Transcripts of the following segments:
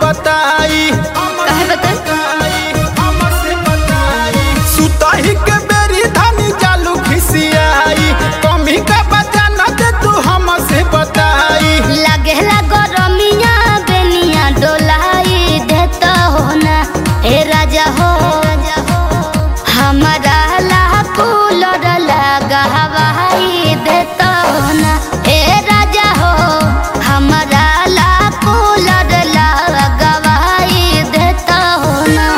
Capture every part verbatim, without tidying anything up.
बताई काहे बताई हमसे बताई सुताही के बेरी धानी जालू खिसियाई कमी का बचाना दे तू हमसे बताई लागे लागो रमिया बेनिया डोलाई देता हो ना हे राजा हो हमारा ला कूलर लगा हवाई देता हो ना हे राजा हो हमारा ला कूलर लगा हवाई देता हो ना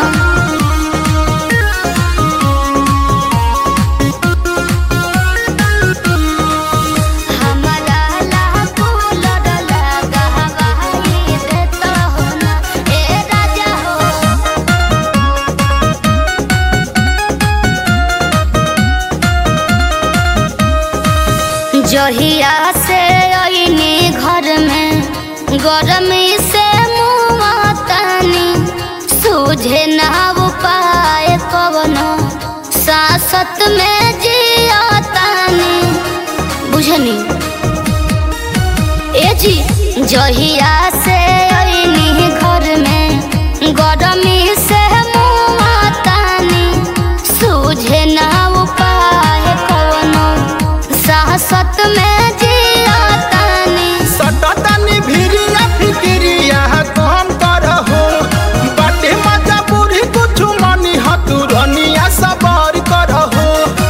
हमारा ला कूलर लगा हवाई देता हो ना हे राजा हो जहिया से आईनी घर में गरमी से मुँह तानी सूझे ना उपाय कवनो सासत में जिया तानी बुझनी ए जी जहिया से आईनी घर में गरमी से मुँह तानी सूझे ना उपाय कवनो साहसत में जिया तानी सटतानी भिरिया फिक्रिया कम करहो बाटे मजा बुरी कुछ मनी हतुरनिया सबर करहो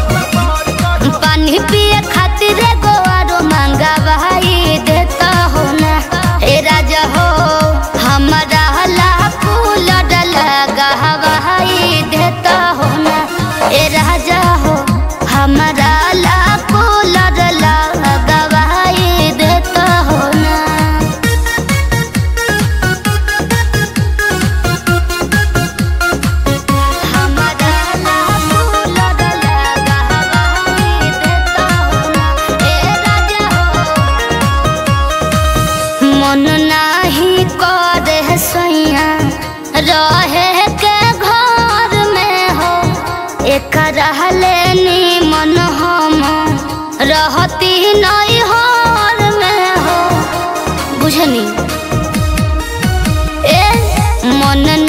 पानी पिए खातिर गोवारो मांगा भाई देता हो ना हे राजा हो हमारा ला कूलर लगा हवाई देता हो ना हे राजा हो हमारा ला कूलर लगा हवाई देता हो ना हमारा ला कूलर लगा हवाई देता हो ना हे राजा हो मन नाही करे सैया रहे के घर में हो एक रहले निमन हम रहती नहीं हर में हो बुझनी ए मन